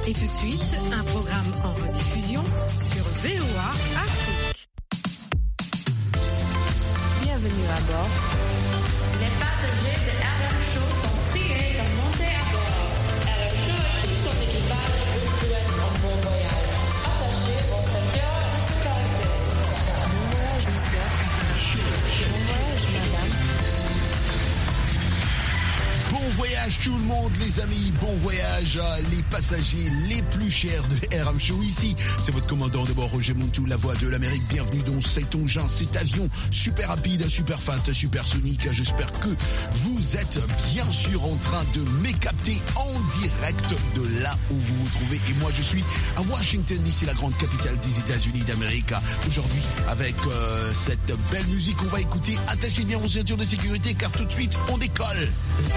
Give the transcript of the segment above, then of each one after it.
Et tout de suite, un programme en rediffusion sur VOA Afrique. Bienvenue à bord. Les passagers de RM Show sont priés de monter à bord. RM Show et tout son équipage vous souhaitent un bon voyage. Attachez vos ceintures de sécurité. Bon voyage, monsieur. Bon voyage, madame. Bon voyage tout le monde les amis, bon voyage les passagers les plus chers de RM Show. Ici, c'est votre commandant de bord Roger Montou, la voix de l'Amérique. Bienvenue dans cet engin, cet avion super rapide, super fast, super sonique. J'espère que vous êtes bien sûr en train de me capter en direct de là où vous vous trouvez. Et moi je suis à Washington DC, la grande capitale des États-Unis d'Amérique. Aujourd'hui avec cette belle musique, on va écouter. Attachez bien vos ceintures de sécurité car tout de suite on décolle.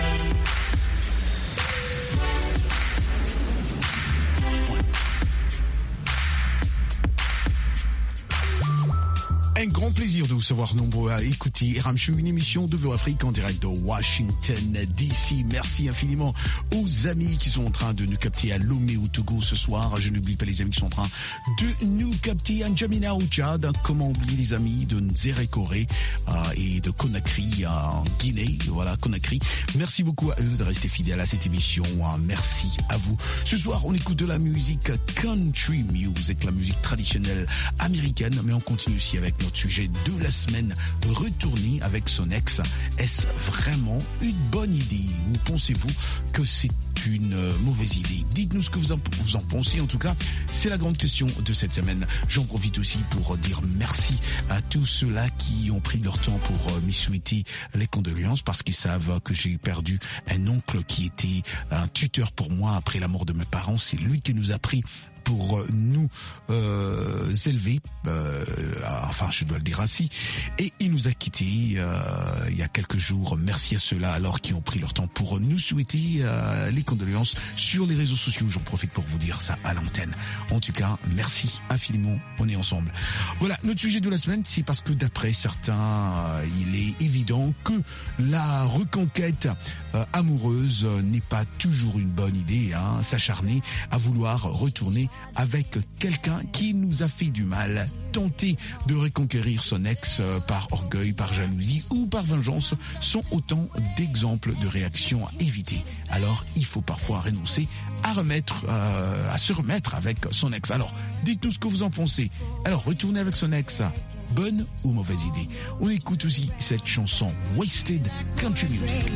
Un grand plaisir de vous savoir nombreux à écouter RM Show, une émission de VOA Afrique en direct de Washington DC. Merci infiniment aux amis qui sont en train de nous capter à Lomé au Togo ce soir. Je n'oublie pas les amis qui sont en train de nous capter à N'Djamena au Tchad. Comment oublier les amis de Nzérékoré et de Conakry en Guinée. Voilà, Conakry. Merci beaucoup à eux de rester fidèles à cette émission. Merci à vous. Ce soir, on écoute de la musique country music, la musique traditionnelle américaine, mais on continue aussi avec notre sujet de la semaine, retourner avec son ex. Est-ce vraiment une bonne idée ou pensez-vous que c'est une mauvaise idée? Dites-nous ce que vous en pensez. En tout cas, c'est la grande question de cette semaine. J'en profite aussi pour dire merci à tous ceux-là qui ont pris leur temps pour me souhaiter les condoléances parce qu'ils savent que j'ai perdu un oncle qui était un tuteur pour moi après la mort de mes parents. C'est lui qui nous a pris pour nous élever, enfin je dois le dire ainsi, et il nous a quittés il y a quelques jours. Merci à ceux-là alors qui ont pris leur temps pour nous souhaiter les condoléances sur les réseaux sociaux. J'en profite pour vous dire ça à l'antenne. En tout cas, merci infiniment, on est ensemble. Voilà, notre sujet de la semaine, c'est parce que d'après certains, il est évident que la reconquête amoureuse n'est pas toujours une bonne idée, hein. S'acharner à vouloir retourner avec quelqu'un qui nous a fait du mal, tenter de reconquérir son ex par orgueil, par jalousie ou par vengeance sont autant d'exemples de réactions à éviter. Alors, il faut parfois renoncer à se remettre avec son ex. Alors, dites-nous ce que vous en pensez. Alors, retourner avec son ex, bonne ou mauvaise idée? On écoute aussi cette chanson Wasted Country Music.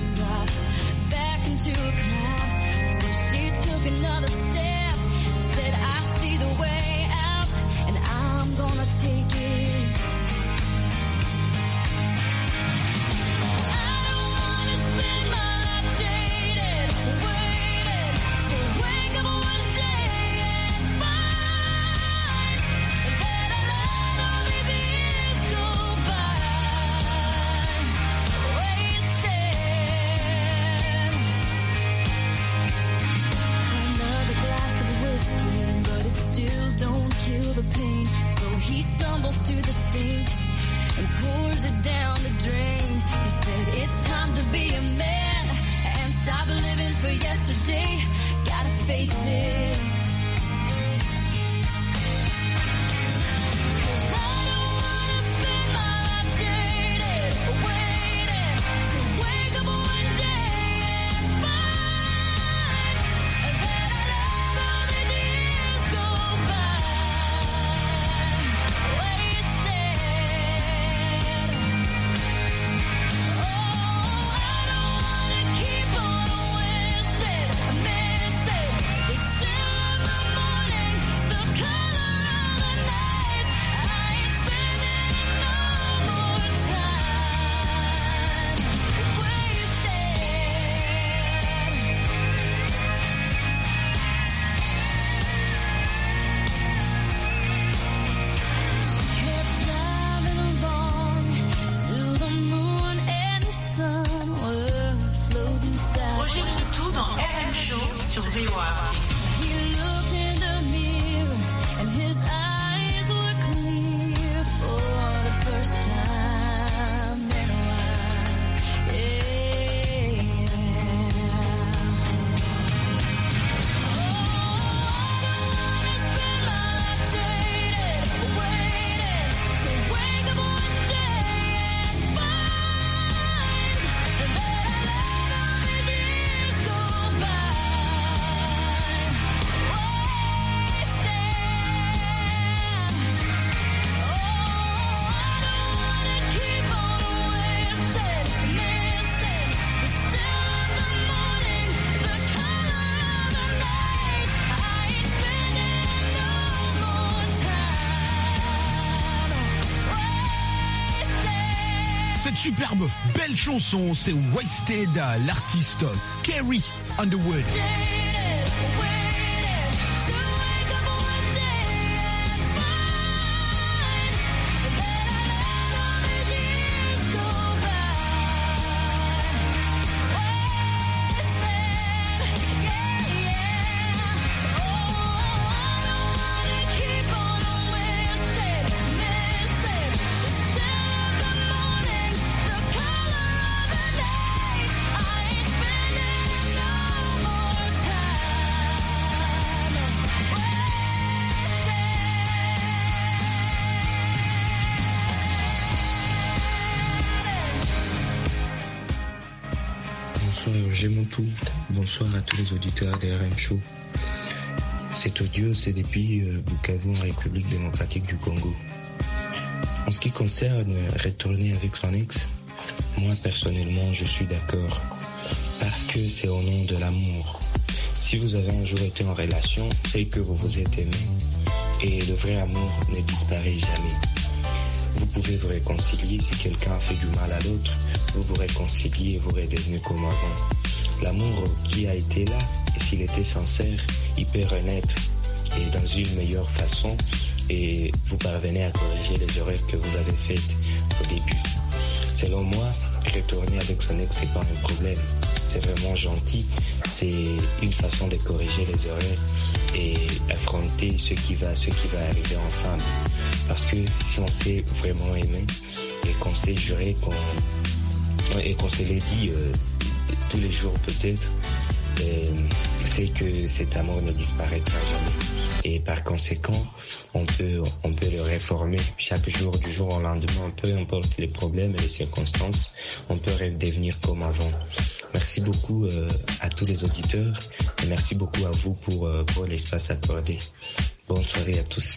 Way out, and I'm gonna take it. I don't wanna spend my life jaded, waiting to wake up one day and find that I let all these years go by, wasted. Another glass of whiskey, but it still don't kill the pain. So he stumbles to the sink and pours it down the drain. He said it's time to be a man and stop living for yesterday. Gotta face it. superbe, belle chanson, c'est Wasted, l'artiste Carrie Underwood. Bonsoir à tous les auditeurs des RM Show. Cet audio, c'est depuis Bukavu, en République démocratique du Congo. En ce qui concerne retourner avec son ex, moi personnellement, je suis d'accord. Parce que c'est au nom de l'amour. Si vous avez un jour été en relation, c'est que vous vous êtes aimé. Et le vrai amour ne disparaît jamais. Vous pouvez vous réconcilier si quelqu'un a fait du mal à l'autre. Vous vous réconciliez et vous redevenez comme avant. L'amour qui a été là, et s'il était sincère, il peut renaître et dans une meilleure façon, et vous parvenez à corriger les erreurs que vous avez faites au début. Selon moi, retourner avec son ex, c'est pas un problème. C'est vraiment gentil. C'est une façon de corriger les erreurs et affronter ce qui va arriver ensemble. Parce que si on s'est vraiment aimé et qu'on s'est juré et qu'on se l'est dit tous les jours peut-être, c'est que cet amour ne disparaîtra jamais. Et par conséquent, on peut le réformer chaque jour, du jour au lendemain, peu importe les problèmes et les circonstances, on peut redevenir comme avant. Merci beaucoup à tous les auditeurs et merci beaucoup à vous pour l'espace accordé. Bonne soirée à tous.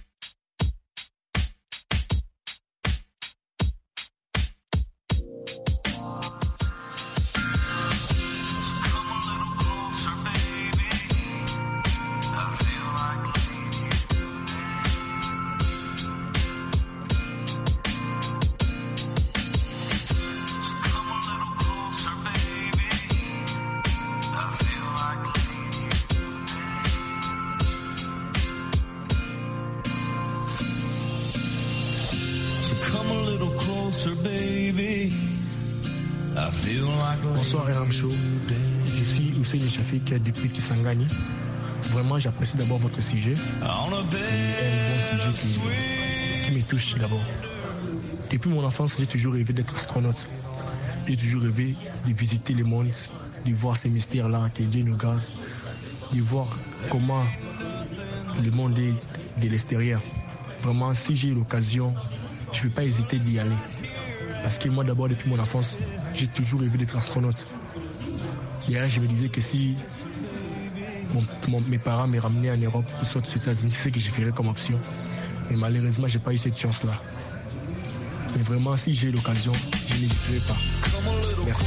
Bonsoir RM Show, je suis Hussein Chafik depuis Kisangani. Vraiment j'apprécie d'abord votre sujet. C'est un bon sujet qui me touche d'abord. Depuis mon enfance, j'ai toujours rêvé d'être astronaute. J'ai toujours rêvé de visiter le monde, de voir ces mystères-là que Dieu nous garde, de voir comment le monde est de l'extérieur. Vraiment, si j'ai l'occasion, je ne vais pas hésiter d'y aller. Parce que moi d'abord, depuis mon enfance, j'ai toujours rêvé d'être astronaute. Hier, je me disais que si mes parents me ramenaient en Europe ou soit aux États-Unis, c'est ce que je ferais comme option. Mais malheureusement, je n'ai pas eu cette chance-là. Mais vraiment, si j'ai l'occasion, je n'hésiterai pas. Merci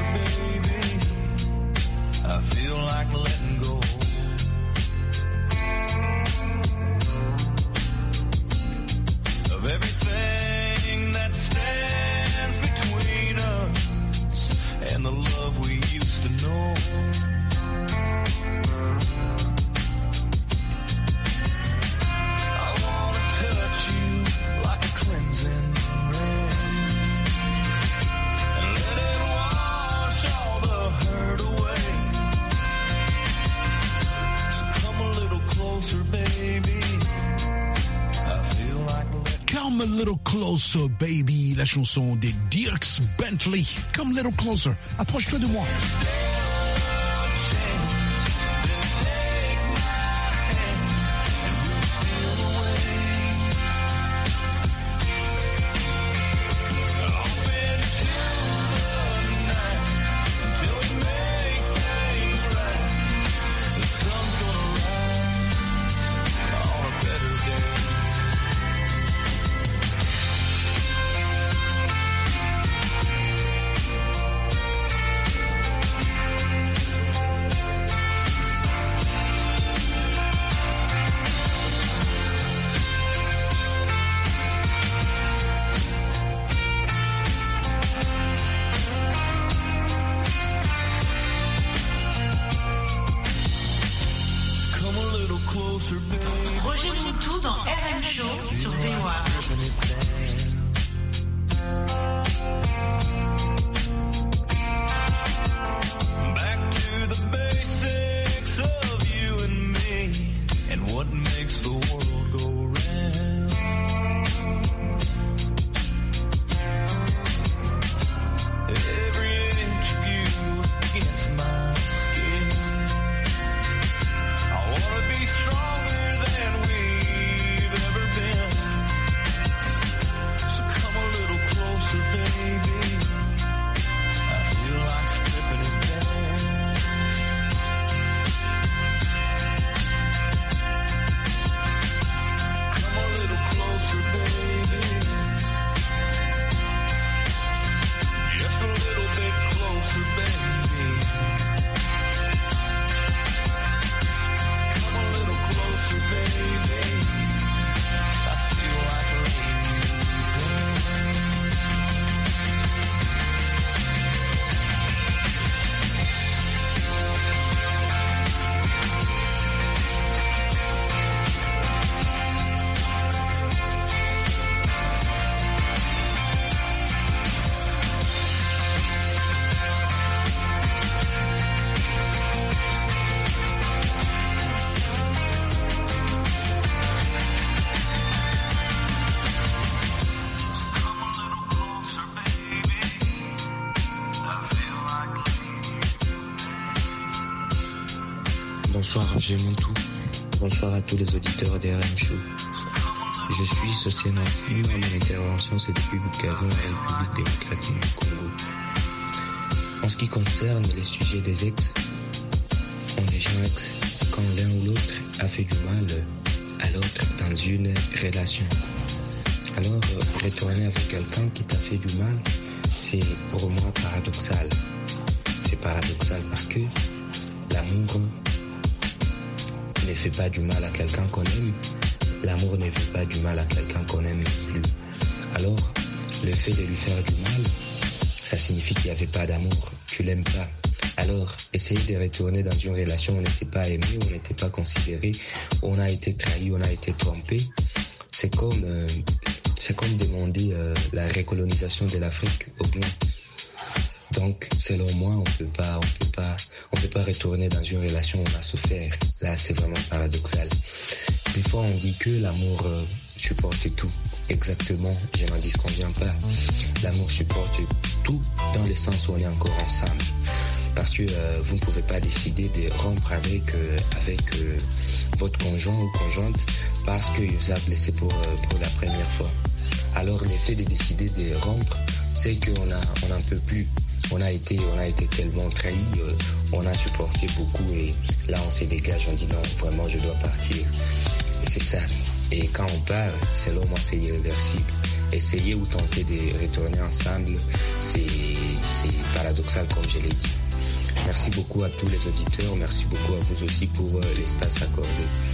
beaucoup. And the love we used to know. I wanna touch you like a cleansing rain and let it wash all the hurt away. So come a little closer, baby. I feel like Come a little closer, baby, la chanson des Dierks Bentley. Come a little closer, approche-toi de moi. Bonsoir Roger Montou. Bonsoir à tous les auditeurs des RM Show. Je suis Sosie Nancy. Mon intervention, c'est depuis Bukavu, la République démocratique du Congo. En ce qui concerne les sujets des ex, on est gens ex quand l'un ou l'autre a fait du mal à l'autre dans une relation. Alors, retourner avec quelqu'un qui t'a fait du mal, c'est pour moi paradoxal. C'est paradoxal parce que l'amour ne fait pas du mal à quelqu'un qu'on aime. L'amour ne fait pas du mal à quelqu'un qu'on aime non plus. Alors, le fait de lui faire du mal, ça signifie qu'il n'y avait pas d'amour. Tu l'aimes pas. Alors, essayer de retourner dans une relation où on n'était pas aimé, où on n'était pas considéré, où on a été trahi, où on a été trompé, c'est comme demander la recolonisation de l'Afrique au blanc. Donc, selon moi, on peut pas retourner dans une relation où on a souffert. Là, c'est vraiment paradoxal. Des fois, on dit que l'amour supporte tout. Exactement, je n'en disconviens pas. L'amour supporte tout dans le sens où on est encore ensemble. Parce que vous ne pouvez pas décider de rompre avec votre conjoint ou conjointe parce qu'il vous a blessé pour la première fois. Alors, l'effet de décider de rompre, c'est qu'on n'en peut plus. On a été tellement trahi, on a supporté beaucoup et là on se dégage, on dit non, vraiment je dois partir. Et c'est ça. Et quand on part, selon moi c'est irréversible. Essayer ou tenter de retourner ensemble, c'est paradoxal comme je l'ai dit. Merci beaucoup à tous les auditeurs, merci beaucoup à vous aussi pour l'espace accordé.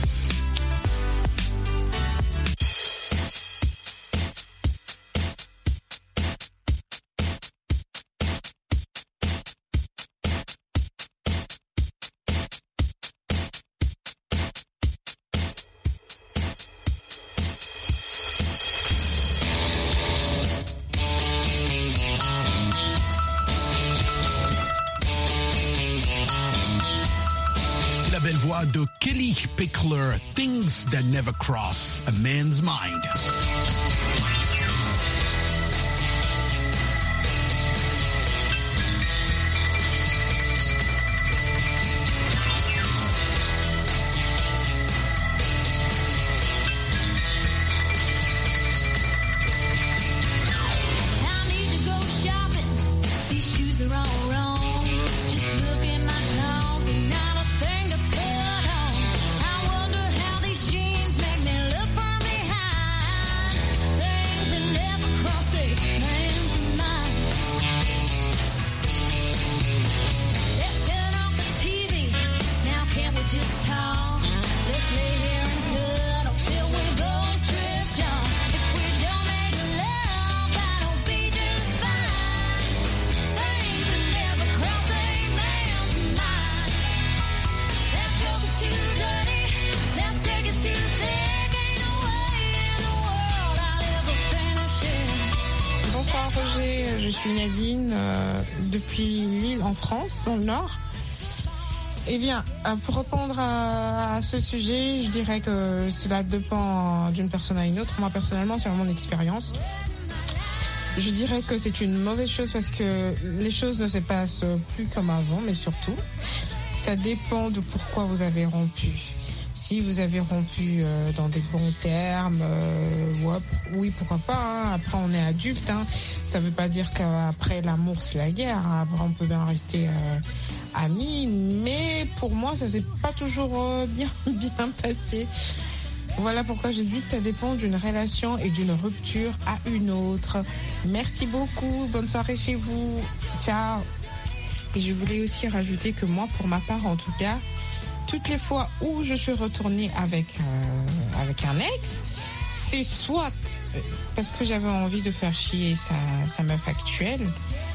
De Kelly Pickler, Things That Never Cross a Man's Mind. Je suis Nadine depuis Lille en France, dans le Nord. Eh bien, pour répondre à ce sujet, je dirais que cela dépend d'une personne à une autre. Moi, personnellement, c'est mon expérience. Je dirais que c'est une mauvaise chose parce que les choses ne se passent plus comme avant, mais surtout, ça dépend de pourquoi vous avez rompu. Si vous avez rompu dans des bons termes, oui, pourquoi pas. Hein. Après, on est adulte. Hein. Ça ne veut pas dire qu'après l'amour, c'est la guerre. Hein. Après, on peut bien rester amis. Mais pour moi, ça ne s'est pas toujours bien passé. Voilà pourquoi je dis que ça dépend d'une relation et d'une rupture à une autre. Merci beaucoup. Bonne soirée chez vous. Ciao. Et je voulais aussi rajouter que moi, pour ma part, en tout cas, toutes les fois où je suis retournée avec un ex, c'est soit parce que j'avais envie de faire chier sa meuf actuelle,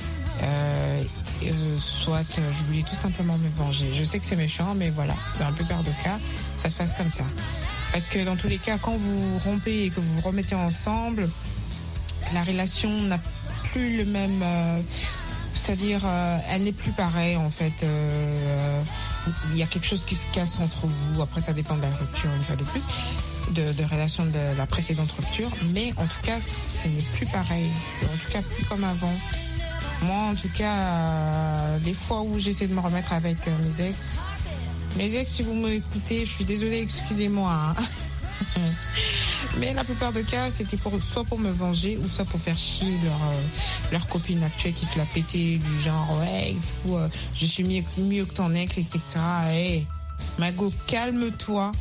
soit je voulais tout simplement me venger. Je sais que c'est méchant, mais voilà, dans la plupart des cas, ça se passe comme ça. Parce que dans tous les cas, quand vous rompez et que vous vous remettez ensemble, la relation n'a plus le même... c'est-à-dire, elle n'est plus pareille, en fait. Il y a quelque chose qui se casse entre vous. Après, ça dépend de la rupture, une fois de plus, de relation de la précédente rupture. Mais en tout cas, ce n'est plus pareil. En tout cas, plus comme avant. Moi, en tout cas, les fois où j'essaie de me remettre avec mes ex, Mes ex, si vous m'écoutez, je suis désolée, excusez-moi. Hein. Mais la plupart des cas, c'était soit pour me venger ou soit pour faire chier leur copine actuelle qui se l'a pété du genre ouais, tout, je suis mieux que ton ex, etc. Hey, Mago, calme-toi.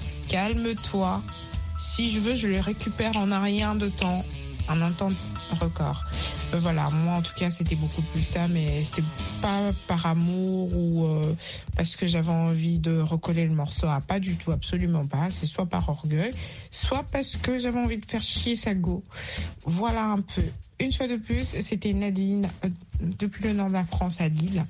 Si je veux, je le récupère en un rien de temps, en un temps record. Voilà, moi en tout cas c'était beaucoup plus ça, mais c'était pas par amour ou parce que j'avais envie de recoller le morceau. Ah, pas du tout, absolument pas. C'est soit par orgueil, soit parce que j'avais envie de faire chier sa go. Voilà un peu. Une fois de plus, c'était Nadine depuis le nord de la France à Lille.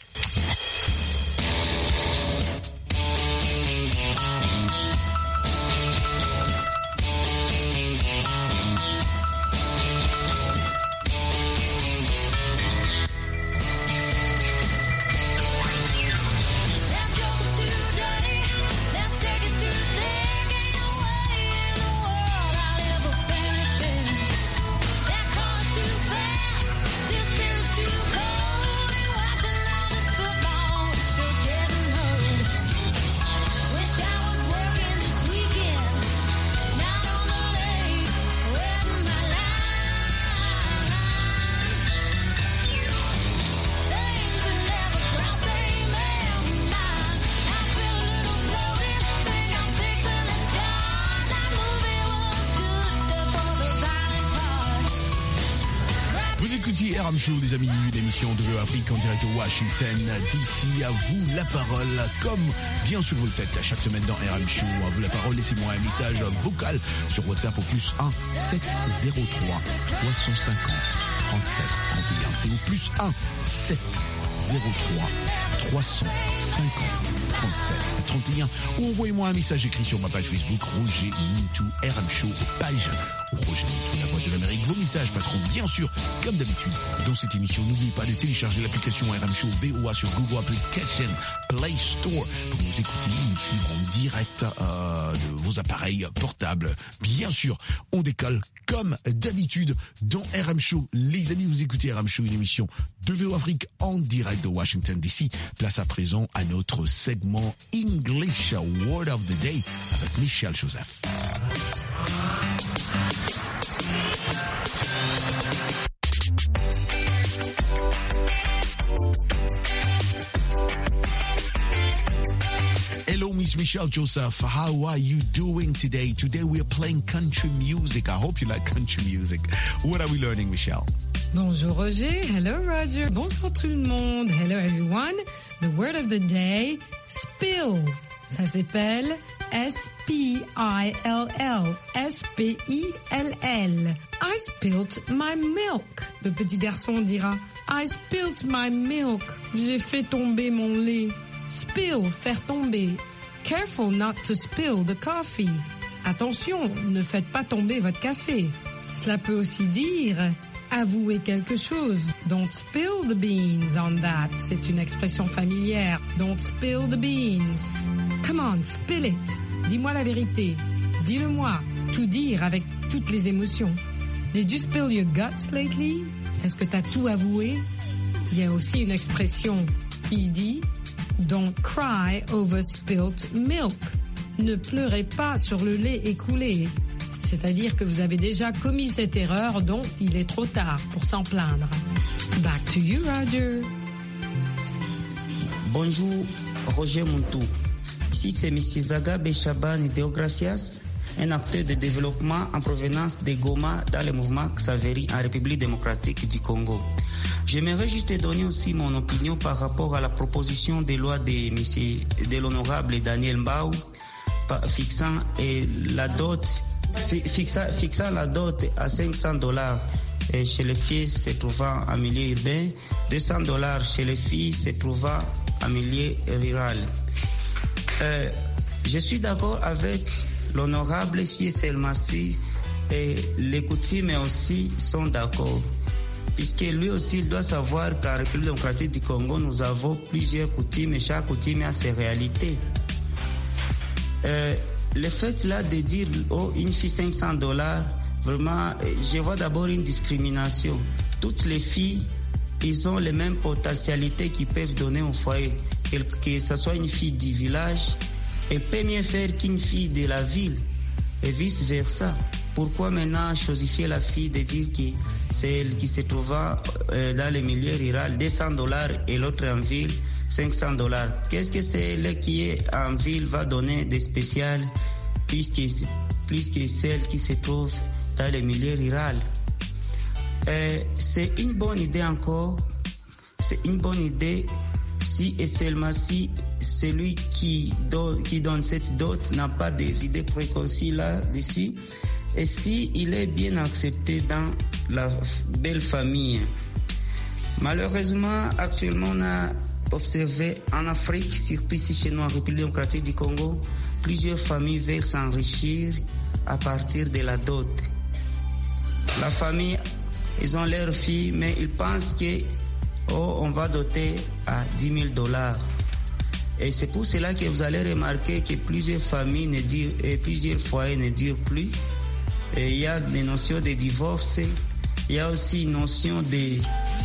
RM Show, les amis, l'émission de VOA Afrique en direct de Washington DC. À vous la parole, comme bien sûr vous le faites chaque semaine dans RM Show. À vous la parole, laissez-moi un message vocal sur WhatsApp au plus 1 703 350 37 31. C'est au plus 1 703 350 37 31. Ou envoyez-moi un message écrit sur ma page Facebook Roger Mintou RM Show, page Roger Mintou, la voix de l'Amérique. Vos messages passeront bien sûr, comme d'habitude, dans cette émission. N'oubliez pas de télécharger l'application RM Show VOA sur Google Application Play Store pour nous écouter, nous suivre en direct de vos appareils portables. Bien sûr, on décolle comme d'habitude dans RM Show. Les amis, vous écoutez RM Show, une émission de VOA Afrique en direct de Washington DC. Place à présent à notre segment English Word of the Day avec Michel Joseph. Hello, Miss Michelle Joseph. How are you doing today? Today we are playing country music. I hope you like country music. What are we learning, Michelle? Bonjour Roger. Hello Roger. Bonsoir tout le monde. Hello everyone. The word of the day, spill. Ça s'appelle S-P-I-L-L. S-P-I-L-L. I spilt my milk. Le petit garçon dira I spilt my milk. J'ai fait tomber mon lait. Spill, faire tomber. Careful not to spill the coffee. Attention, ne faites pas tomber votre café. Cela peut aussi dire avouer quelque chose. Don't spill the beans on that. C'est une expression familière. Don't spill the beans. Come on, spill it. Dis-moi la vérité. Dis-le-moi. Tout dire avec toutes les émotions. Did you spill your guts lately? Est-ce que t'as tout avoué? Il y a aussi une expression qui dit Don't cry over spilt milk. Ne pleurez pas sur le lait écoulé. C'est-à-dire que vous avez déjà commis cette erreur, donc il est trop tard pour s'en plaindre. Back to you, Roger. Bonjour, Roger Mintou. Ici, c'est M. Zaga Bechaban Deogracias, un acteur de développement en provenance de Goma dans le mouvement Xaveri en République démocratique du Congo. J'aimerais juste donner aussi mon opinion par rapport à la proposition de loi de l'honorable Daniel Mbao fixant la dot à $500 chez les filles se trouvant en milieu urbain, $200 chez les filles se trouvant en milieu rural. Je suis d'accord avec l'honorable Chiesel Massi et les coutumes aussi sont d'accord. Puisque lui aussi il doit savoir qu'en République démocratique du Congo, nous avons plusieurs coutumes et chaque coutume a ses réalités. Le fait là de dire une fille $500, vraiment, je vois d'abord une discrimination. Toutes les filles, ils ont les mêmes potentialités qu'ils peuvent donner au foyer. que ce soit une fille du village, elle peut mieux faire qu'une fille de la ville et vice-versa. Pourquoi maintenant chosifier la fille de dire que c'est elle qui se trouve dans le milieu rural, $200 et l'autre en ville, $500? Qu'est-ce que c'est elle qui est en ville va donner de spécial plus que celle qui se trouve dans le milieu rural? C'est une bonne idée encore. C'est une bonne idée si et seulement si celui qui donne cette dot n'a pas des idées préconçues là-dessus et si il est bien accepté dans la belle famille. Malheureusement, actuellement, on a observé en Afrique, surtout ici chez nous en République démocratique du Congo, plusieurs familles veulent s'enrichir à partir de la dot. La famille, ils ont leur fille, mais ils pensent que on va doter à $10,000. Et c'est pour cela que vous allez remarquer que plusieurs familles et plusieurs foyers ne durent plus. Et il y a des notions de divorce, il y a aussi une notion de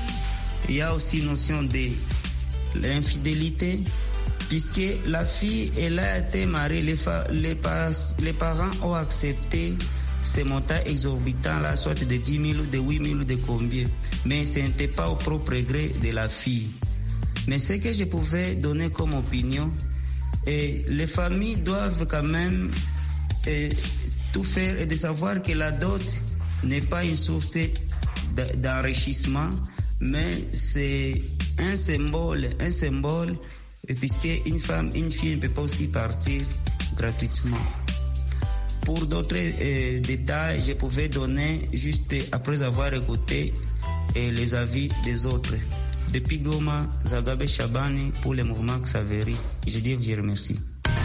l'infidélité, puisque la fille, elle a été mariée, les parents ont accepté ces montants exorbitants là, soit de 10 000 ou de 8 000 ou de combien, mais ce n'était pas au propre gré de la fille. Mais ce que je pouvais donner comme opinion, et les familles doivent quand même tout faire et de savoir que la dot n'est pas une source d'enrichissement, mais c'est un symbole, puisque une fille ne peut pas aussi partir gratuitement. Pour d'autres détails, je pouvais donner juste après avoir écouté les avis des autres. Depuis Goma, Zagabe Shabani pour le mouvement Xaveri. Je remercie.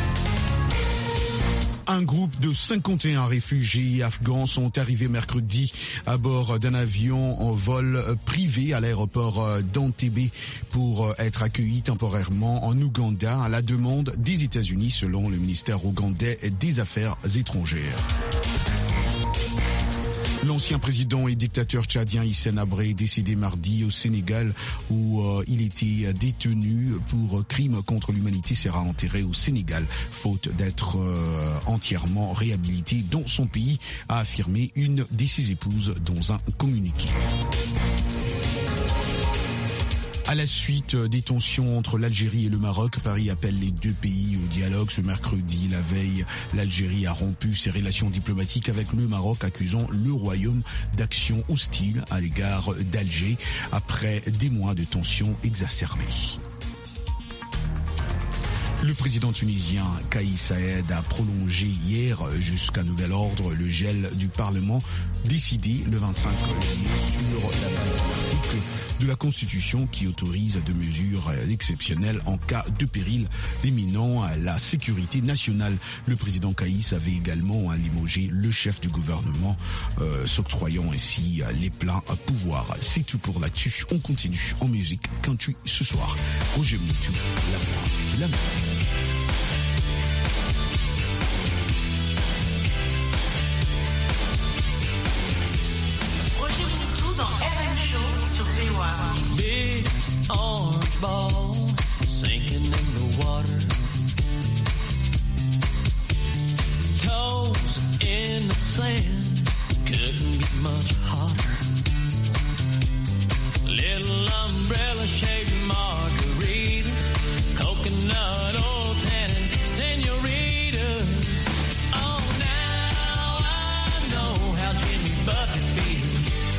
Un groupe de 51 réfugiés afghans sont arrivés mercredi à bord d'un avion en vol privé à l'aéroport d'Entebbe pour être accueillis temporairement en Ouganda à la demande des États-Unis selon le ministère ougandais des Affaires étrangères. L'ancien président et dictateur tchadien Hissène Habré est décédé mardi au Sénégal où il était détenu pour crimes contre l'humanité, sera enterré au Sénégal faute d'être entièrement réhabilité dans son pays, a affirmé une de ses épouses dans un communiqué. À la suite des tensions entre l'Algérie et le Maroc, Paris appelle les deux pays au dialogue. Ce mercredi, la veille, l'Algérie a rompu ses relations diplomatiques avec le Maroc, accusant le Royaume d'actions hostiles à l'égard d'Alger après des mois de tensions exacerbées. Le président tunisien Kais Saied a prolongé hier jusqu'à nouvel ordre le gel du Parlement décidé le 25 juillet sur la base de l'article de la Constitution qui autorise des mesures exceptionnelles en cas de péril éminent à la sécurité nationale. Le président Kais avait également limogé le chef du gouvernement, s'octroyant ainsi les pleins pouvoirs. C'est tout pour l'actu. On continue en musique country ce soir. Roger Moutou, la voix de la musique. Big orange ball sinking in the water. Toes in the sand, couldn't get much hotter. Little umbrella shaped margaritas, coconut oil tannin, senoritas. Oh, now I know how Jimmy Buffett feels.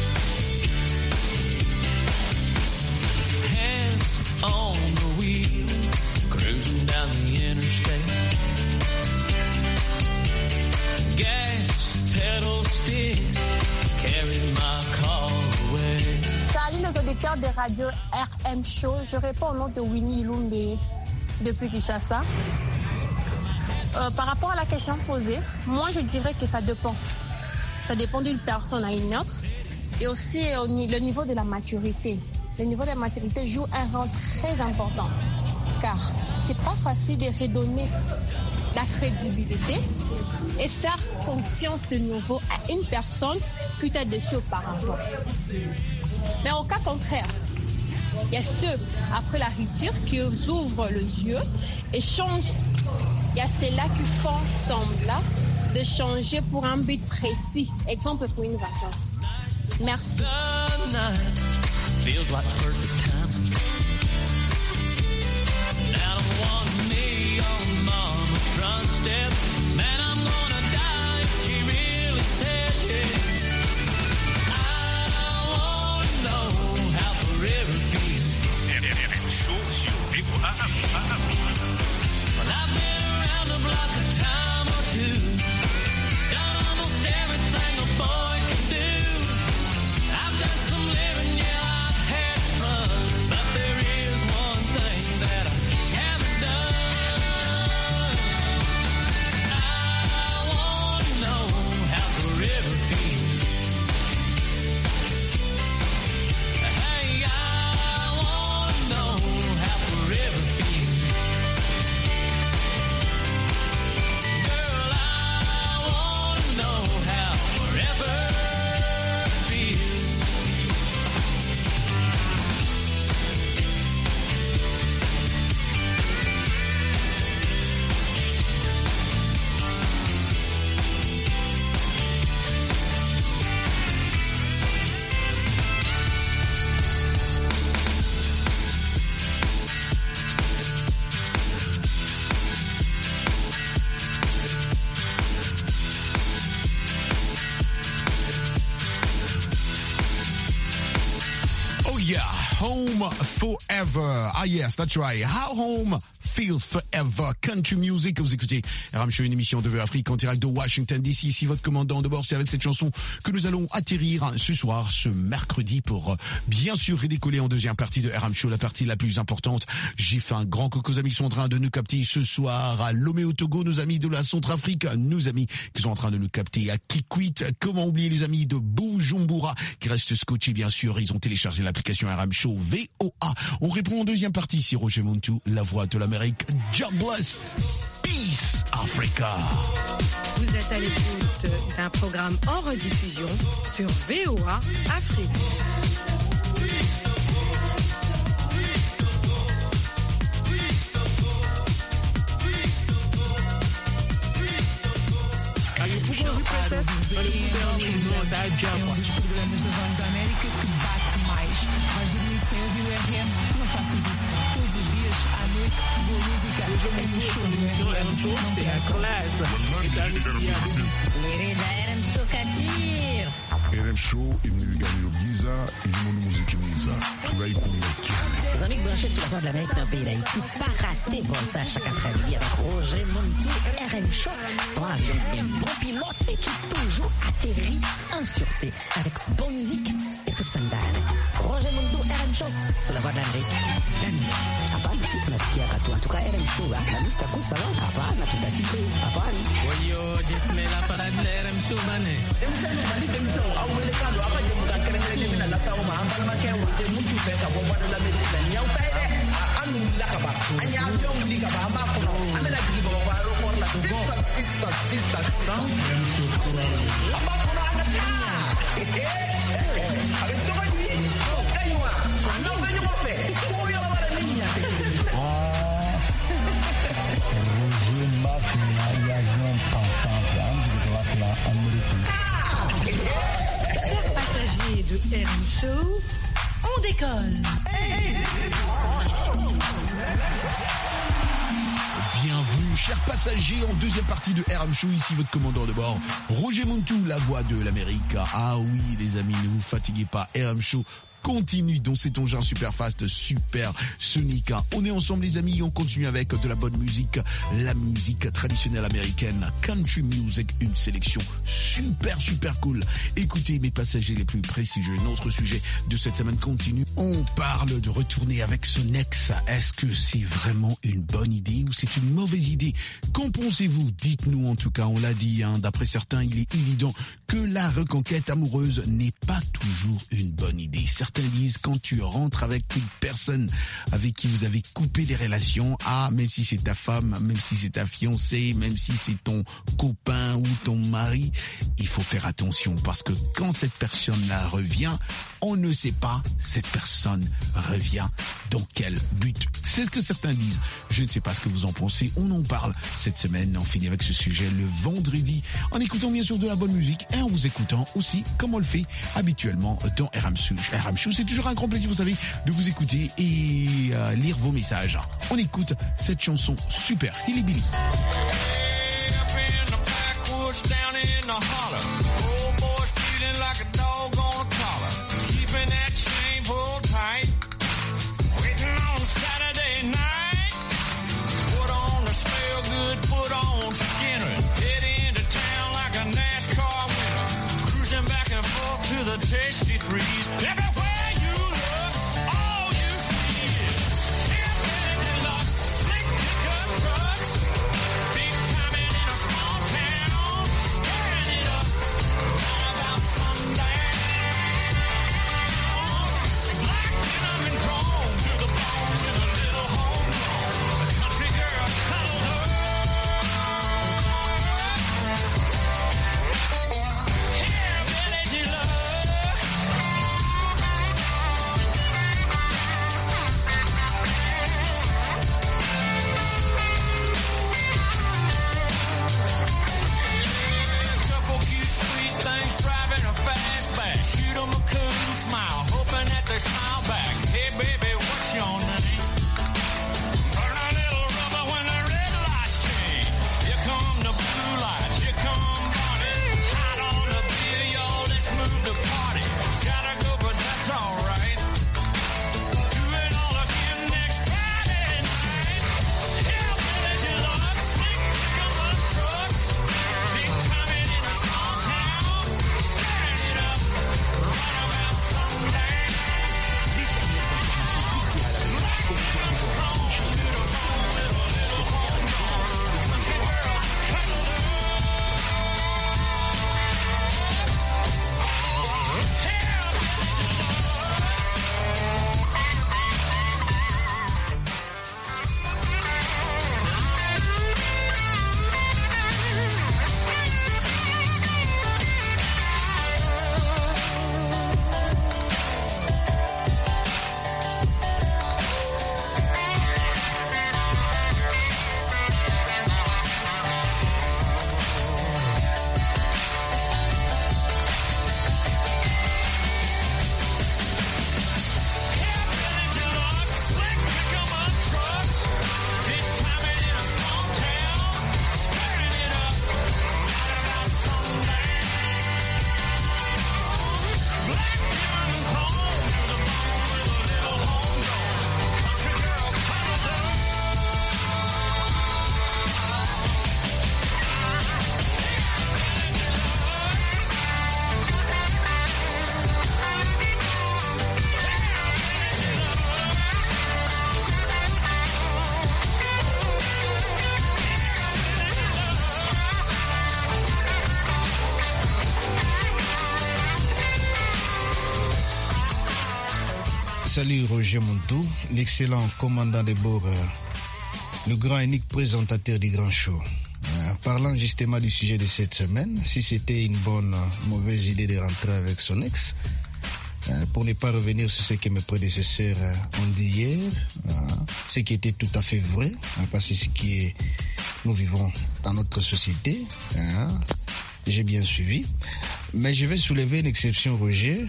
On the wheel, cruising down the interstate. Gas, pedal sticks, carried my car away. Salut les auditeurs de radio RM Show, je réponds au nom de Winnie Ilumbe depuis Kinshasa. Par rapport à la question posée, moi je dirais que ça dépend. Ça dépend d'une personne à une autre et aussi le niveau de la maturité. Le niveau de maturité joue un rôle très important car c'est pas facile de redonner la crédibilité et faire confiance de nouveau à une personne qui t'a déçu auparavant. Mais au cas contraire, Il y a ceux, après la rupture, qui ouvrent les yeux et changent. Il y a ceux-là qui font semblant de changer pour un but précis. Exemple pour une vacance. Merci. Feels like perfect time. Now I want me on mama's front step. Man, I'm gonna die if she really says yes. I wanna know how forever feels. RM Show sur VOA Afrique. Well, I've been around the block a time or two. Done almost everything a boy can do. I've done some living, yeah, I've had fun. But there is one thing that I haven't done. I wanna know how forever feels. Hey, I wanna know how forever feels. Girl, I wanna know how forever feels. Oh yeah, home forever. Ah yes, that's right. How home feels forever. Country music. Vous écoutez RM Show, une émission de VOA Afrique en direct de Washington DC. Ici votre commandant de bord. C'est avec cette chanson que nous allons atterrir ce soir, ce mercredi, pour bien sûr redécoller en deuxième partie de RM Show, la partie la plus importante. J'ai fait un grand coucou aux amis qui sont en train de nous capter ce soir à Lomé au Togo, nos amis de la Centrafrique, nos amis qui sont en train de nous capter à Kikwit. Comment oublier les amis de Bujumbura qui restent scotchés, bien sûr. Ils ont téléchargé l'application RM Show VOA. On répond en deuxième partie. C'est Roger Muntu, la voix de l'Amérique. God bless. Peace, Africa. Vous êtes à l'écoute d'un programme en rediffusion sur VOA Afrique. RM Show imeniganiro byiza irimo n'umuziki mwiza turayikunda. Les amis branchés sur la voix de l'Amérique dans le pays d'Haïti, pas raté bon ça chaque après-midi avec Roger Muntu, RM Show, son avion des bons pilotes et qui toujours atterrit en sûreté avec bonne musique et toute sandale. Roger Muntu, RM Show, sur la voix de l'Amérique. Hapana, si tunasikia watu atuka RM Show, na mista kusa wala hapana, tutasikia hapana. Wayo, jesmela para RM Show bane. Emsema malike mso au wele kando hapa je mudakerengere mina la sawo ma ambal ma ke wote mutu be ka bo wala la medina ni au taide anu la ka ba anya avion ni ka ba ma ko amela ji bo ba ro ko la sisa ama ko na na ta avec toi ni kaiwa no be yo fe ko yo ba la ni ya Roger Mafia y avion passant Chers passagers de RM Show, on décolle. Bienvenue, chers passagers, en deuxième partie de RM Show. Ici votre commandant de bord, Roger Muntu, la voix de l'Amérique. Ah oui, les amis, ne vous fatiguez pas. RM Show continue dans cet engin super fast, super sonic. On est ensemble les amis, on continue avec de la bonne musique, la musique traditionnelle américaine, country music, une sélection super cool. Écoutez mes passagers les plus prestigieux, notre sujet de cette semaine continue. On parle de retourner avec son ex. Est-ce que c'est vraiment une bonne idée ou c'est une mauvaise idée? Qu'en pensez-vous? Dites-nous en tout cas, on l'a dit, d'après certains, il est évident que la reconquête amoureuse n'est pas toujours une bonne idée. Certains certains disent quand tu rentres avec une personne avec qui vous avez coupé les relations, même si c'est ta femme, même si c'est ta fiancée, même si c'est ton copain ou ton mari, il faut faire attention parce que quand cette personne-là revient, on ne sait pas cette personne revient dans quel but. C'est ce que certains disent. Je ne sais pas ce que vous en pensez. On en parle cette semaine. On finit avec ce sujet le vendredi en écoutant bien sûr de la bonne musique et en vous écoutant aussi comme on le fait habituellement dans RM Show. RM Show, c'est toujours un grand plaisir, vous savez, de vous écouter et lire vos messages. On écoute cette chanson super, Hilly Billy. Down in the holler, old boy's feeling like a dog on a collar, keeping that chain pulled tight, waiting on Saturday night. Put on the smell good, put on Skinner, head into town like a NASCAR winner, cruising back and forth to the Tasty Freeze. Everywhere you look, all you see is hillbilly deluxe, slick pickup trucks, big timing in a small town. Stirring it up, right about sundown. Black denim and chrome to the bone with a little homegrown. A country girl cuddled her. Hillbilly deluxe. Couple cute sweet things driving a fastback. Shoot 'em a cool smile, hoping that they smile back. Hey baby, what's your name? Burn a little rubber when the red lights change. Here come the blue lights, here come Barney. Hot on the beer, y'all, let's move the party. Gotta go, but that's alright. Do it all again next Friday night. Hillbilly deluxe, slick pickup trucks, big timing in a small town, stirring it up, right about sundown. Salut Roger Montou, l'excellent commandant de bord, le grand unique présentateur du Grand Show. Parlant justement du sujet de cette semaine, si c'était une bonne mauvaise idée de rentrer avec son ex, pour ne pas revenir sur ce que mes prédécesseurs ont dit hier, ce qui était tout à fait vrai, parce que ce qui est, nous vivons dans notre société, j'ai bien suivi, mais je vais soulever une exception, Roger,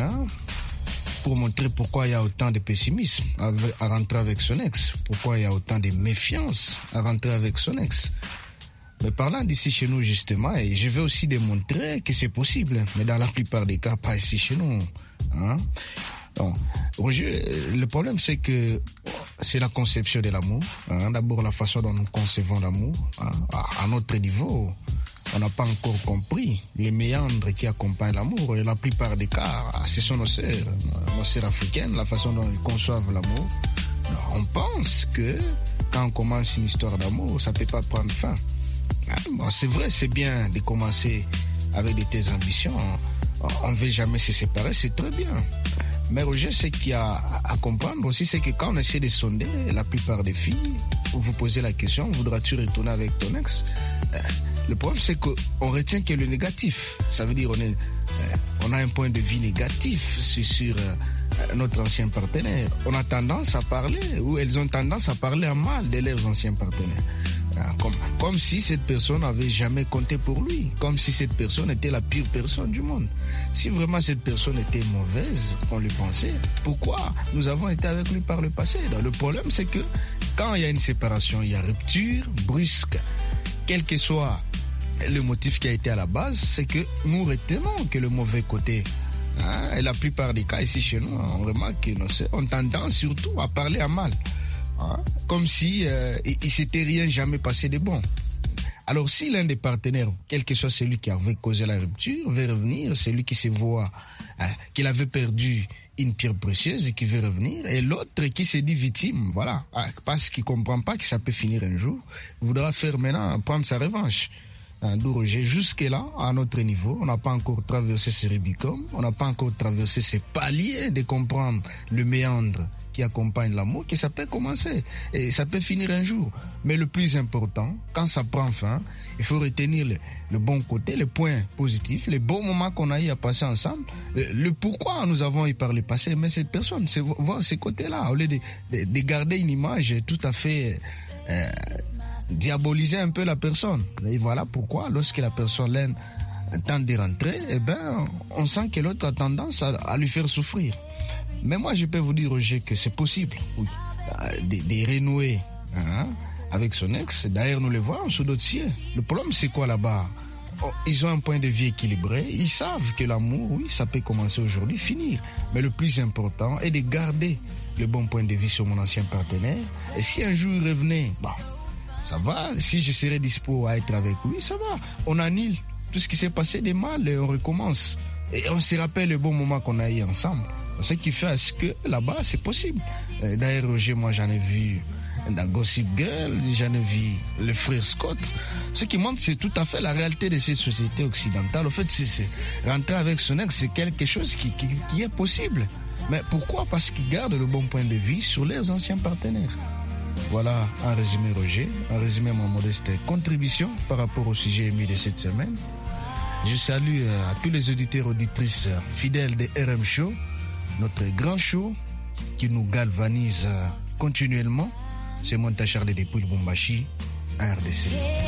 pour montrer pourquoi il y a autant de pessimisme à rentrer avec son ex, pourquoi il y a autant de méfiance à rentrer avec son ex. Mais parlant d'ici chez nous justement, et je vais aussi démontrer que c'est possible, mais dans la plupart des cas, pas ici chez nous. Donc, Roger, le problème c'est que c'est la conception de l'amour. D'abord la façon dont nous concevons l'amour. À notre niveau, on n'a pas encore compris les méandres qui accompagnent l'amour. Et la plupart des cas, ce sont nos sœurs africaines, la façon dont ils conçoivent l'amour. Alors, on pense que quand on commence une histoire d'amour, ça ne peut pas prendre fin. Bon, c'est vrai, c'est bien de commencer avec de telles ambitions. On ne veut jamais se séparer, c'est très bien. Mais Roger, ce qu'il y a à comprendre aussi, c'est que quand on essaie de sonder la plupart des filles, vous posez la question, voudras-tu retourner avec ton ex? Le problème, c'est qu'on retient que le négatif. Ça veut dire on a un point de vue négatif sur notre ancien partenaire. On a tendance à parler, ou elles ont tendance à parler en mal de leurs anciens partenaires. Comme si cette personne n'avait jamais compté pour lui, comme si cette personne était la pire personne du monde. Si vraiment cette personne était mauvaise, qu'on le pensait, pourquoi nous avons été avec lui par le passé? Le problème, c'est que quand il y a une séparation, il y a rupture brusque, quel que soit le motif qui a été à la base, c'est que nous retenons que le mauvais côté. Et la plupart des cas ici chez nous, on remarque qu'on tendance surtout à parler à mal. Comme si il s'était rien jamais passé de bon. Alors si l'un des partenaires, quel que soit celui qui avait causé la rupture, veut revenir, celui qui se voit qu'il avait perdu une pierre précieuse et qui veut revenir, et l'autre qui se dit victime, voilà, parce qu'il comprend pas que ça peut finir un jour, voudra faire maintenant prendre sa revanche. D'où Roger, jusque-là, à notre niveau, on n'a pas encore traversé ce Rubicon, on n'a pas encore traversé ces paliers de comprendre le méandre qui accompagne l'amour, que ça peut commencer et ça peut finir un jour. Mais le plus important, quand ça prend fin, il faut retenir le bon côté, le point positif, les bons moments qu'on a eu à passer ensemble, le pourquoi nous avons eu par le passé. Mais cette personne, c'est voir ces côtés-là, au lieu de garder une image tout à fait... diaboliser un peu la personne. Et voilà pourquoi, lorsque la personne tente de rentrer, on sent que l'autre a tendance à lui faire souffrir. Mais moi, je peux vous dire, Roger, que c'est possible, oui, de renouer avec son ex. D'ailleurs, nous le voyons sous d'autres cieux. Le problème, c'est quoi là-bas? Ils ont un point de vue équilibré. Ils savent que l'amour, oui, ça peut commencer aujourd'hui, finir. Mais le plus important est de garder le bon point de vue sur mon ancien partenaire. Et si un jour il revenait, ça va. Si je serais dispo à être avec lui, ça va. On annule tout ce qui s'est passé de mal et on recommence. Et on se rappelle le bon moment qu'on a eu ensemble. Ce qui fait à ce que là-bas, c'est possible. D'ailleurs, Roger, moi, j'en ai vu dans Gossip Girl, j'en ai vu le frère Scott. Ce qui montre, c'est tout à fait la réalité de cette société occidentale. En fait, c'est rentrer avec son ex, c'est quelque chose qui est possible. Mais pourquoi? Parce qu'ils gardent le bon point de vue sur leurs anciens partenaires. Voilà un résumé, Roger, un résumé ma modeste contribution par rapport au sujet émis de cette semaine. Je salue à tous les auditeurs et auditrices fidèles de RM Show, notre grand show qui nous galvanise continuellement. C'est Monta Charles depuis Lubumbashi, à RDC.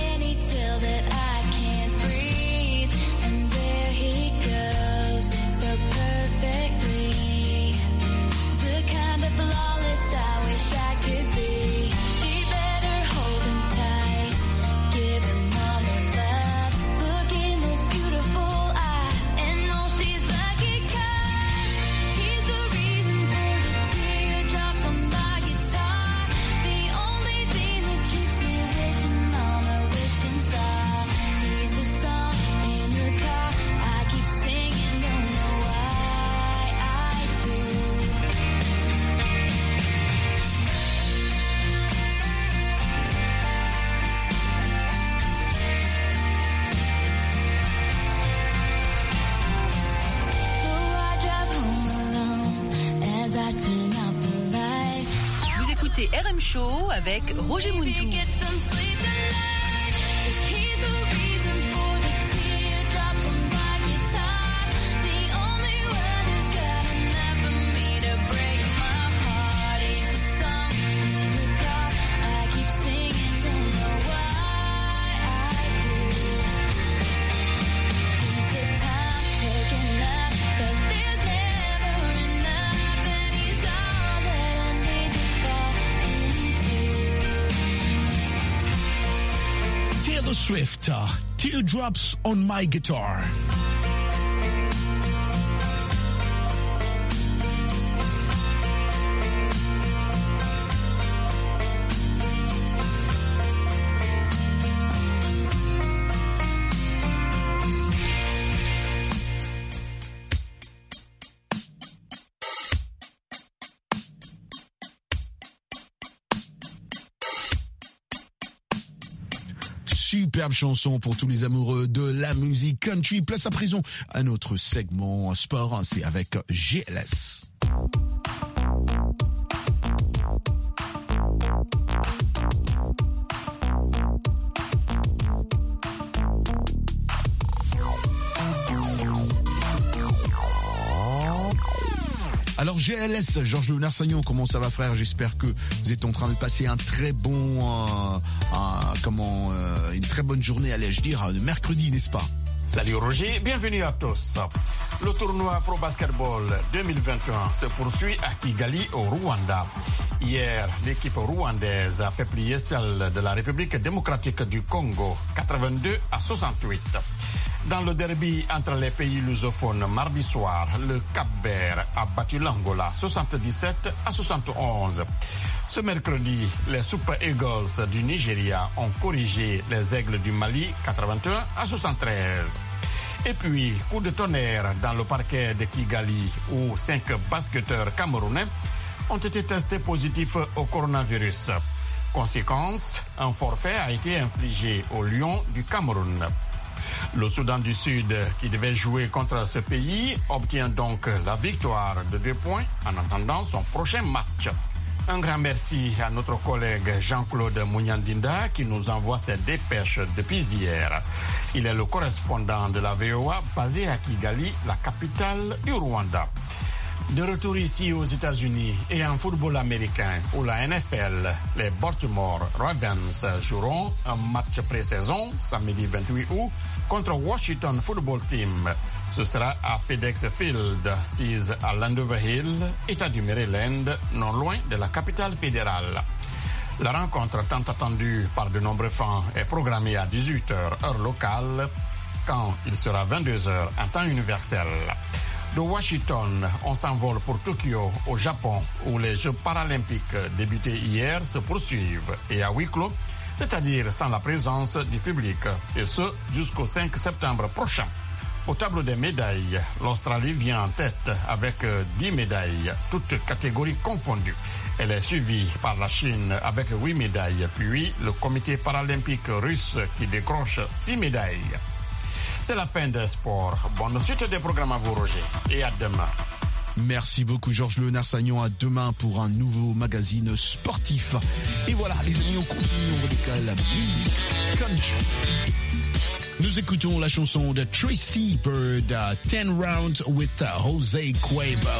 RM Show avec Roger Muntou. Swift, Teardrops on My Guitar. Superbe chanson pour tous les amoureux de la musique country. Place à présent à notre segment sport, c'est avec GLS. Alors GLS, Georges Léonard Sagnon, comment ça va frère? J'espère que vous êtes en train de passer un très bon, une très bonne journée, allais-je dire, de mercredi, n'est-ce pas? Salut Roger, bienvenue à tous. Le tournoi Pro Basketball 2021 se poursuit à Kigali au Rwanda. Hier, l'équipe rwandaise a fait plier celle de la République démocratique du Congo, 82-68. Dans le derby entre les pays lusophones mardi soir, le Cap-Vert a battu l'Angola 77-71. Ce mercredi, les Super Eagles du Nigeria ont corrigé les Aigles du Mali 81-73. Et puis, coup de tonnerre dans le parquet de Kigali où 5 basketteurs camerounais ont été testés positifs au coronavirus. Conséquence, un forfait a été infligé aux Lions du Cameroun. Le Soudan du Sud, qui devait jouer contre ce pays, obtient donc la victoire de 2 points en attendant son prochain match. Un grand merci à notre collègue Jean-Claude Mouniandinda qui nous envoie ses dépêches depuis hier. Il est le correspondant de la VOA basé à Kigali, la capitale du Rwanda. De retour ici aux États-Unis et en football américain où la NFL, les Baltimore Ravens joueront un match pré-saison samedi 28 août contre Washington Football Team. Ce sera à FedEx Field, 6 à Landover Hill, État du Maryland, non loin de la capitale fédérale. La rencontre tant attendue par de nombreux fans est programmée à 18h heure locale quand il sera 22h en temps universel. De Washington, on s'envole pour Tokyo, au Japon, où les Jeux paralympiques débutés hier se poursuivent et à huis clos, c'est-à-dire sans la présence du public, et ce jusqu'au 5 septembre prochain. Au tableau des médailles, l'Australie vient en tête avec 10 médailles, toutes catégories confondues. Elle est suivie par la Chine avec 8 médailles, puis le comité paralympique russe qui décroche 6 médailles. C'est la fin des sports. Bonne suite des programmes à vous, Roger, et à demain. Merci beaucoup Georges Léonard Sagnon, à demain pour un nouveau magazine sportif. Et voilà les amis, on continue, on redécale la musique country. Nous écoutons la chanson de Tracy Bird, 10 Rounds with Jose Cuervo.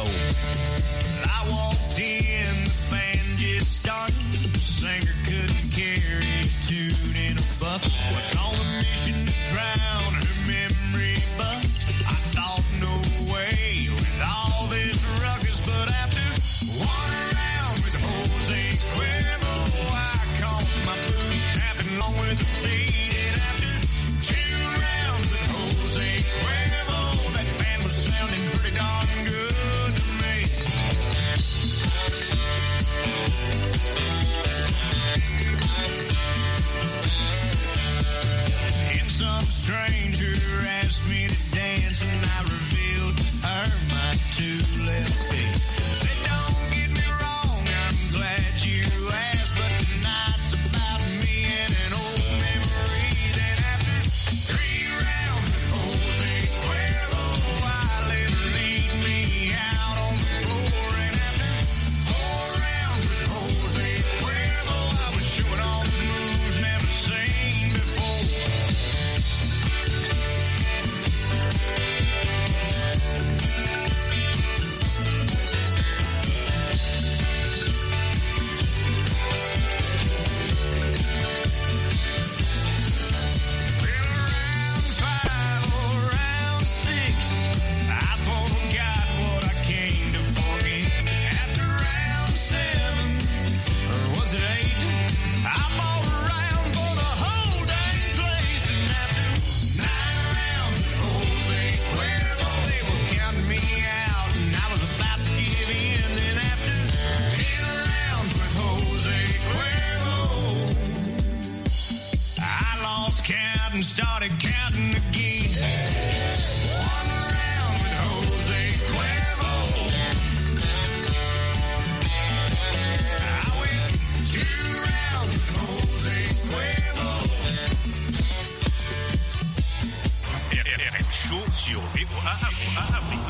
I walked in, the band just started. The singer couldn't carry a tune in a bucket. Was on a mission to drown her memory, but I thought no way with all this ruckus. But after 1 round with Jose Cuervo, I caught my boots tapping along with the beat. And after 2 rounds with Jose Cuervo, that band was sounding pretty darn good to me. And some stranger asked me to dance, and I revealed to her my 2 left feet. Said, don't get me wrong, I'm glad you asked, but tonight's about me and an old memory. Then after 3 rounds with Jose Cuervo, I let her lead me out on the floor. And after 4 rounds with Jose Cuervo, I was showing off the moves never seen before. Round 5 or round 6, I forgot what I came to forget. After round 7, or was it 8, I bought a round for the whole dang place. And after 9 rounds with Jose Cuervo, they were counting me out, and I was about to give in. Then after 10 rounds with Jose Cuervo, I lost count and started counting again. 1 round with Jose Cuervo, I went 2 rounds with Jose Cuervo. RM Show sur VOA Afrique.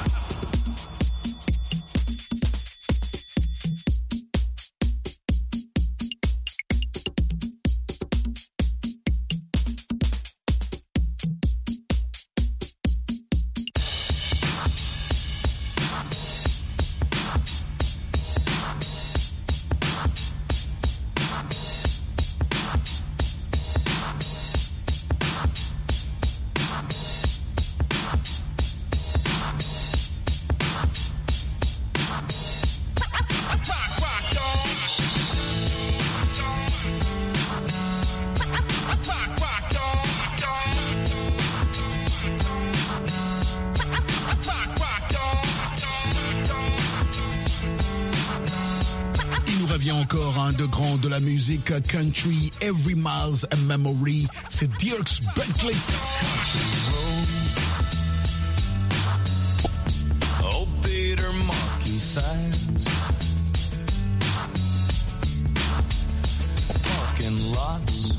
revient encore, un de grands de la musique country, Every Miles a Memory, c'est Dierks Bentley. Old theater marquee signs, parking lots,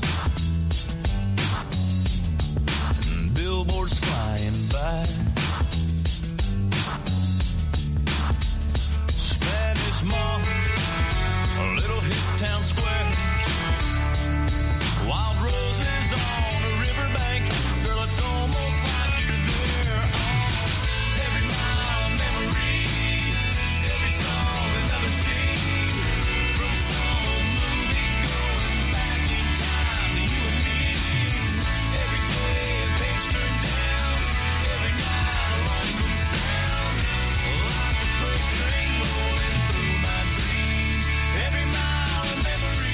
and billboards flying by. Spanish moms, little hip town squares, wild roses on a riverbank. Girl, it's almost like you're there. Oh, every mile a memory, every song another scene, from some old movie going back in time to you and me. Every day a page turned down, every night a lonesome sound, like a freight train rolling through my dreams. Every mile a memory.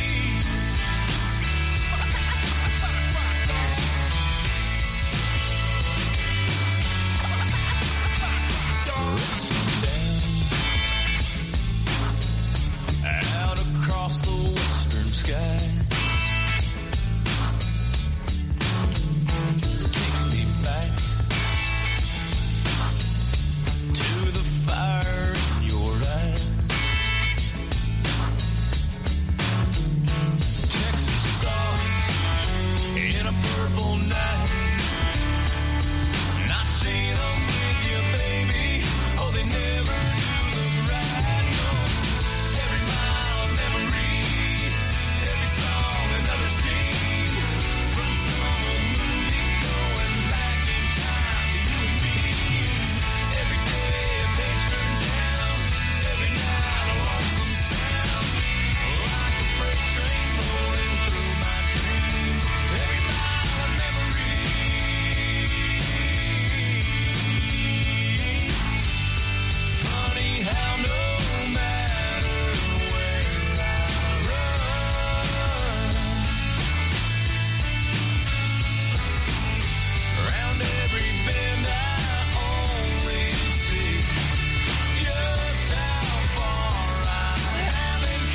Out across the western sky, takes me back to the fire in your eyes. Texas stars in a purple night, not seeing them with you, baby. Oh, they never do look right. No, every mile a memory, every song another scene, from some old movie going back in time to you and me. Every day a page turned down, every night a lonesome sound, like a freight train rolling through my dreams. Every mile a memory. Funny how no matter where I run, around every bend I only see just how far I haven't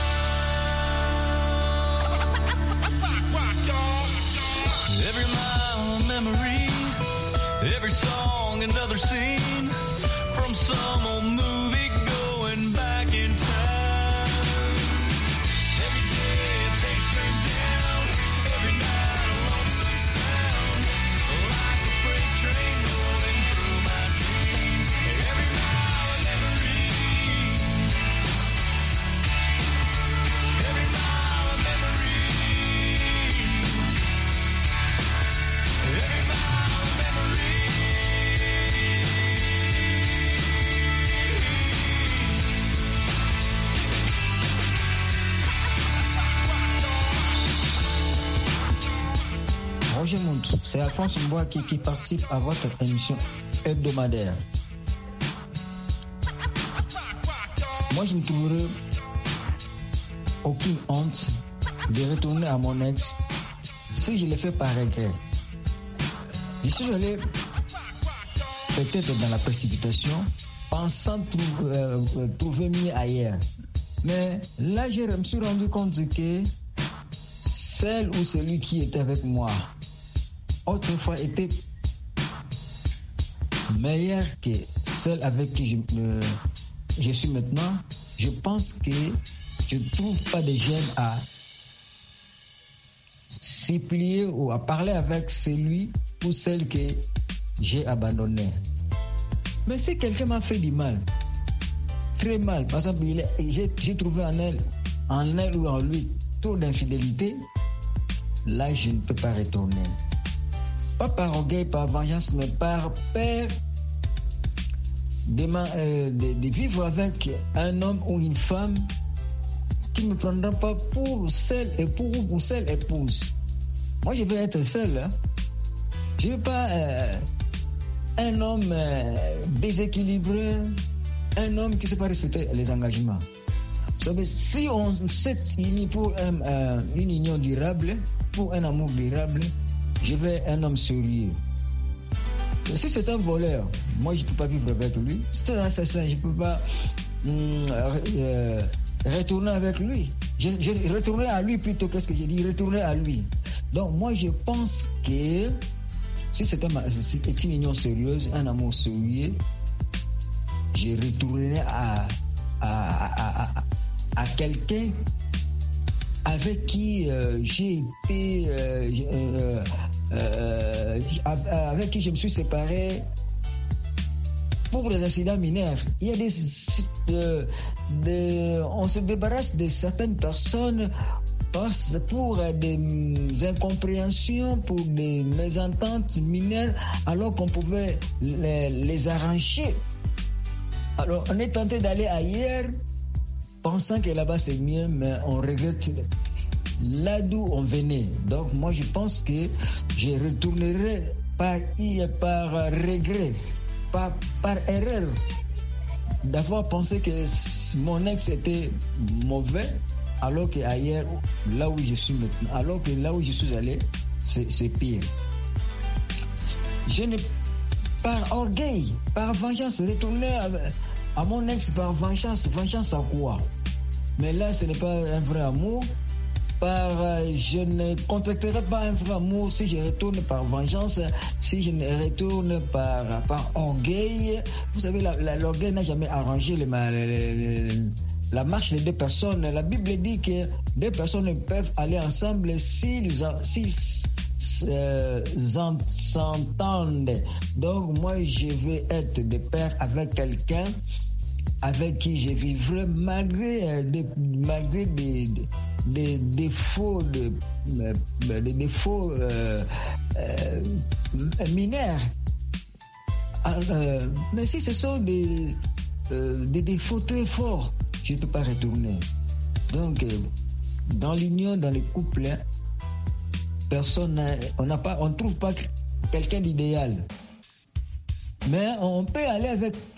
come. Every mile a memory, every song another scene, from some old movie going back in time. Every day a page turned down, every night a lonesome sound, like a freight train rolling through my dreams. Every mile a memory, every mile a memory, every mile a memory. Roger Montou, c'est Alphonse Mboua qui participe à votre émission hebdomadaire. Moi, je ne trouverai aucune honte de retourner à mon ex si je le fais par regret. Je suis allé peut-être dans la précipitation, pensant trouver mieux ailleurs. Mais là, je me suis rendu compte que celle ou celui qui était avec moi autrefois était meilleure que celle avec qui je suis maintenant. Je pense que je ne trouve pas de gêne à s'y plier ou à parler avec celui ou celle que j'ai abandonné. Mais si quelqu'un m'a fait du mal, très mal, par exemple, j'ai trouvé en elle ou en lui trop d'infidélité, là je ne peux pas retourner. Pas par orgueil, par vengeance, mais par peur de vivre avec un homme ou une femme qui ne me prendra pas pour seul époux ou pour seule épouse. Moi, je veux être seul. Hein. Je ne veux pas un homme déséquilibré, un homme qui ne sait pas respecter les engagements. Vous savez, si on s'est unis pour une union durable, pour un amour durable, je veux un homme sérieux. Si c'est un voleur, moi je ne peux pas vivre avec lui. Si c'est un assassin, je ne peux pas retourner avec lui. Je retourner à lui plutôt, qu'est-ce que j'ai dit? Retourner à lui. Donc moi je pense que si c'est une union sérieuse, un amour sérieux, je retournerai à quelqu'un avec qui j'ai été, avec qui je me suis séparé pour les incidents mineurs. Il y a on se débarrasse de certaines personnes pour des incompréhensions, pour des mésententes mineures, alors qu'on pouvait les arranger. Alors on est tenté d'aller ailleurs, pensant que là-bas c'est mieux, mais on regrette là d'où on venait. Donc moi je pense que je retournerai par regret, par erreur, d'avoir pensé que mon ex était mauvais, alors que ailleurs, là où je suis maintenant, alors que là où je suis allé, c'est pire. Je n'ai par orgueil, par vengeance, retourner à mon ex par vengeance. Vengeance à quoi? Mais là, ce n'est pas un vrai amour. Je ne contracterai pas un vrai amour si je retourne par vengeance, si je ne retourne par orgueil. Vous savez, l'orgueil n'a jamais arrangé la marche des deux personnes. La Bible dit que deux personnes peuvent aller ensemble s'ils s'entendent. Donc moi, je vais être de pair avec quelqu'un avec qui je vivrai malgré des défauts mineurs. Mais si ce sont des défauts très forts, je ne peux pas retourner. Donc, dans l'union, dans les couples, on ne trouve pas quelqu'un d'idéal. Mais on peut aller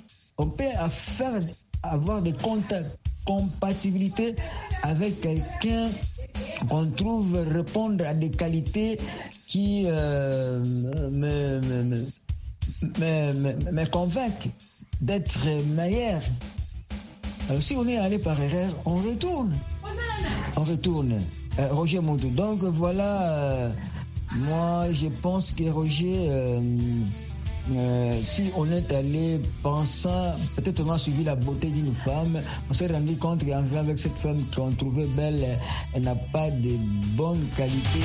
avoir des compatibilités avec quelqu'un qu'on trouve répondre à des qualités qui me convainquent d'être meilleur. Alors si on est allé par erreur, on retourne. Roger Mondou. Donc voilà, moi je pense que Roger, si on est allé pensant, peut-être on a suivi la beauté d'une femme, on s'est rendu compte qu'avec cette femme qu'on trouvait belle, elle n'a pas de bonnes qualités.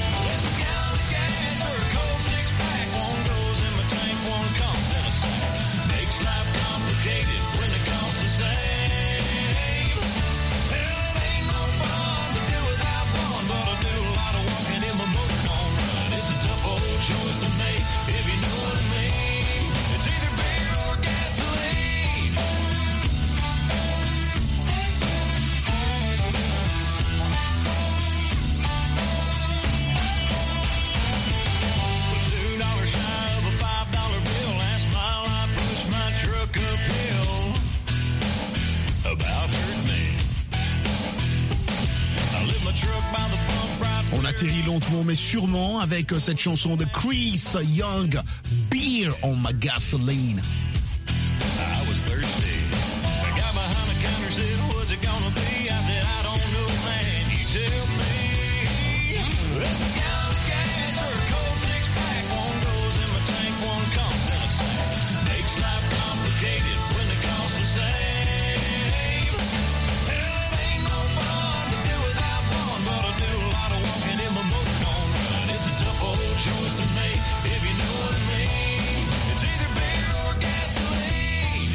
Lentement mais sûrement avec cette chanson de Chris Young, Beer on My Gasoline. I was thirsty. I got behind the counter, said, what's it gonna be? I said, I don't know, man, you tell me. That's a gallon of gas or a cold six-pack. One goes in my tank, one comes in a sack. Makes life complicated when the cost the same. Hell, it ain't no fun to do without one, but I do a lot of walking in my motorhome run. It's a tough old choice to make, if you know what I mean. It's either beer or gasoline.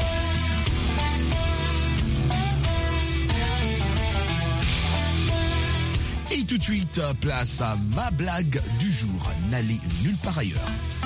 Et tout de suite, place à ma blague du jour. N'allez nulle part ailleurs.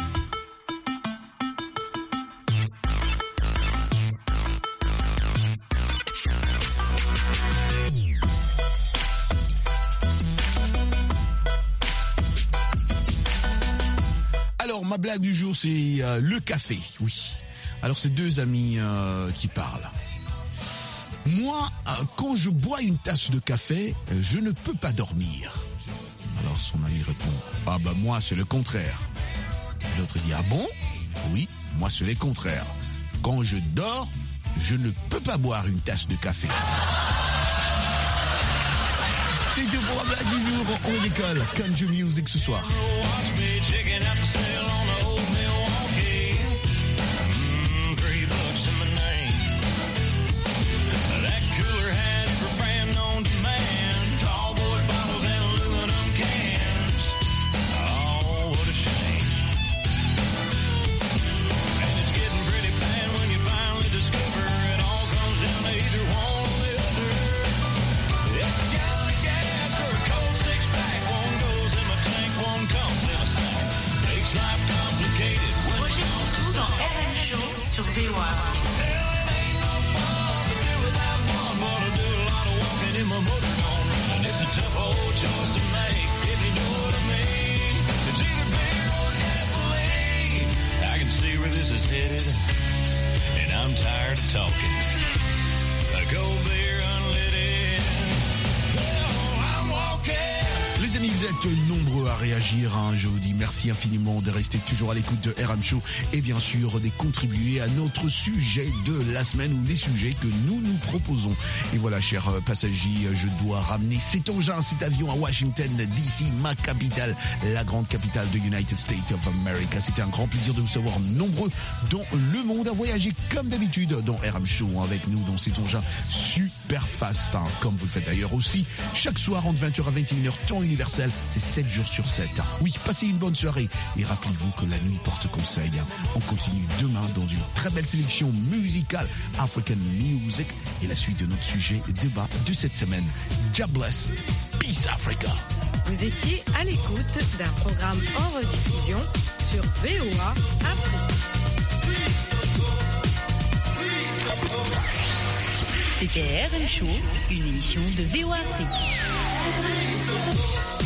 Alors, ma blague du jour, c'est le café. Oui. Alors, c'est deux amis qui parlent. Moi, quand je bois une tasse de café, je ne peux pas dormir. Alors son ami répond, ah bah moi c'est le contraire. L'autre dit, ah bon? Oui, moi c'est le contraire. Quand je dors, je ne peux pas boire une tasse de café. C'est tout pour la blague du jour. On décolle. Country Music ce soir. Sur VOA. Les amis, vous êtes nombreux à réagir, hein. Je vous dis merci infiniment de rester toujours à l'écoute de RM Show et bien sûr de contribuer à notre sujet de la semaine ou les sujets que nous nous proposons. Et voilà, chers passagers, je dois ramener cet engin, cet avion à Washington DC, ma capitale, la grande capitale de United States of America. C'était un grand plaisir de vous savoir nombreux dans le monde à voyager comme d'habitude dans RM Show avec nous dans cet engin super fast, hein, comme vous le faites d'ailleurs aussi chaque soir entre 20h à 21h temps universel, c'est 7 jours sur 7. Oui, passez une bonne soirée et rappelez-vous que la nuit porte conseil. On continue demain dans une très belle sélection musicale African Music et la suite de notre sujet débat de cette semaine. God bless, peace Africa. Vous étiez à l'écoute d'un programme en rediffusion sur VOA Afrique. C'était RM Show, une émission de VOA Afrique.